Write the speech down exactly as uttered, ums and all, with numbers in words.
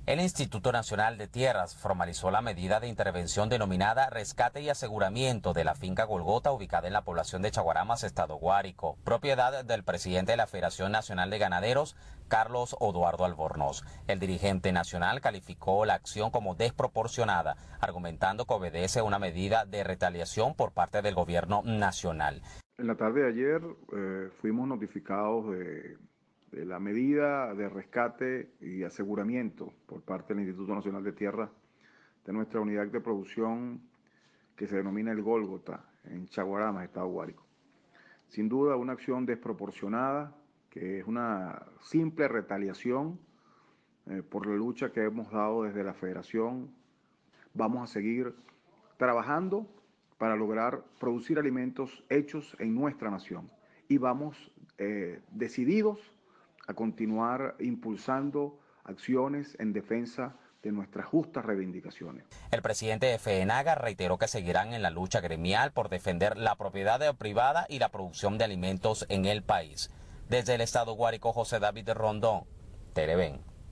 El Instituto Nacional de Tierras formalizó la medida de intervención denominada Rescate y Aseguramiento de la finca Golgota, ubicada en la población de Chaguaramas, Estado Guárico, propiedad del presidente de la Federación Nacional de Ganaderos, Carlos Oduardo Albornoz. El dirigente nacional calificó la acción como desproporcionada, argumentando que obedece a una medida de retaliación por parte del gobierno nacional. En la tarde de ayer eh, fuimos notificados de, de la medida de rescate y aseguramiento por parte del Instituto Nacional de Tierra de nuestra unidad de producción que se denomina el Gólgota en Chaguaramas, Estado Guárico. Sin duda una acción desproporcionada, que es una simple retaliación eh, por la lucha que hemos dado desde la Federación. Vamos a seguir trabajando para lograr producir alimentos hechos en nuestra nación. Y vamos eh, decididos a continuar impulsando acciones en defensa de nuestras justas reivindicaciones. El presidente de FENAGA reiteró que seguirán en la lucha gremial por defender la propiedad privada y la producción de alimentos en el país. Desde el Estado Guárico, José David Rondón, Televen.